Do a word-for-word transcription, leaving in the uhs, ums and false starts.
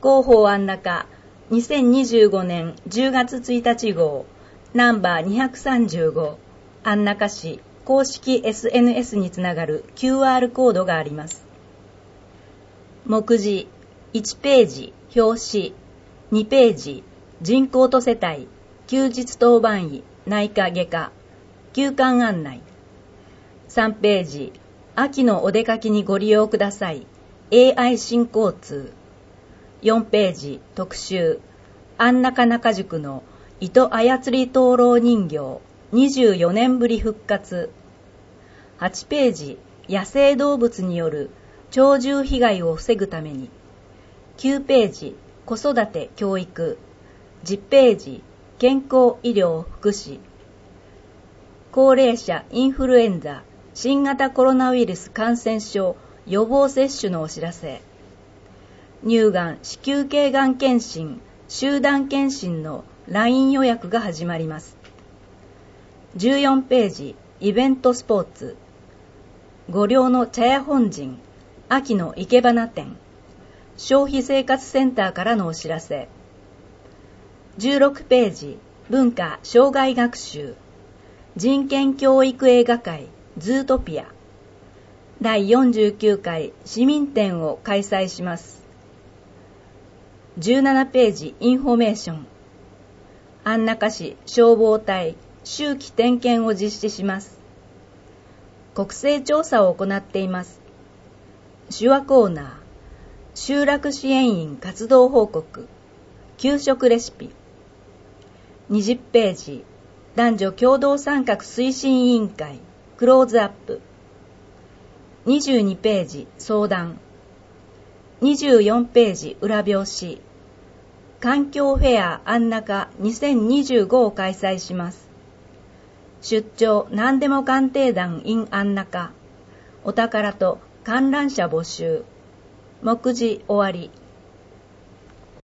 広報安中にせんにじゅうごねんじゅうがつついたち号ナンバーにひゃくさんじゅうご安中市公式 エスエヌエス につながる キューアール コードがあります。目次いちページ表紙にページ人口と世帯休日当番医内科外科休館案内さんページ秋のお出かけにご利用ください エーアイ 新交通よんページ特集安中中宿の糸操り灯籠人形にじゅうよねんぶり復活はちページ野生動物による鳥獣被害を防ぐためにきゅうページ子育て教育じゅっページ健康医療福祉高齢者インフルエンザ新型コロナウイルス感染症予防接種のお知らせ乳がん子宮頸がん検診集団検診の ライン 予約が始まります。じゅうよんページイベントスポーツ御寮の茶屋本陣秋の生け花展消費生活センターからのお知らせじゅうろくページ文化障害学習人権教育映画会ズートピアだいよんじゅうきゅうかい市民展を開催します。じゅうななページインフォメーション安中市消防隊秋季点検を実施します。国勢調査を行っています。手話コーナー集落支援員活動報告給食レシピにじゅうページ男女共同参画推進委員会クローズアップにじゅうにページ相談にじゅうよんページ裏表紙環境フェア安中にせんにじゅうごを開催します。出張何でも鑑定団 in 安中お宝と観覧車募集目次終わり。